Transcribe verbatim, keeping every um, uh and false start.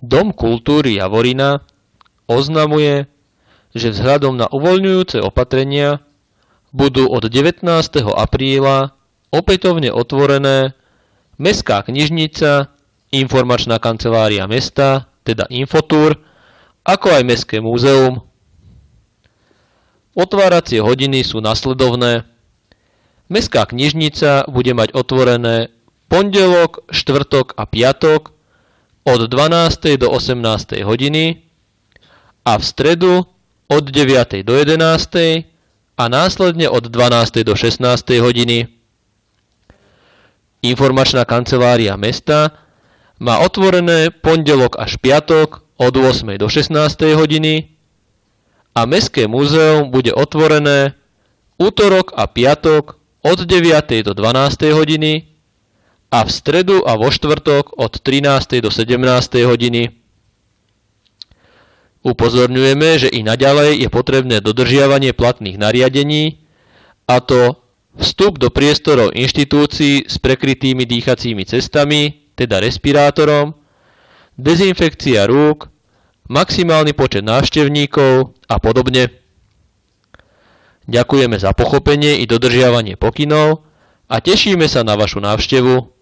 Dom kultúry Javorina oznamuje, že vzhľadom na uvoľňujúce opatrenia budú od devätnásteho apríla opätovne otvorené Mestská knižnica, Informačná kancelária mesta, teda Infotur, ako aj Mestské múzeum. Otváracie hodiny sú nasledovné. Mestská knižnica bude mať otvorené pondelok, štvrtok a piatok od dvanástej do osemnástej hodiny a v stredu od deviatej do jedenástej a následne od dvanástej do šestnástej hodiny. Informačná kancelária mesta má otvorené pondelok až piatok od ôsmej do šestnástej hodiny a Mestské múzeum bude otvorené útorok a piatok od deviatej do dvanástej hodiny a v stredu a vo štvrtok od trinástej do sedemnástej hodiny. Upozorňujeme, že i naďalej je potrebné dodržiavanie platných nariadení, a to vstup do priestorov inštitúcií s prekrytými dýchacími cestami, teda respirátorom, dezinfekcia rúk, maximálny počet návštevníkov a podobne. Ďakujeme za pochopenie i dodržiavanie pokynov a tešíme sa na vašu návštevu.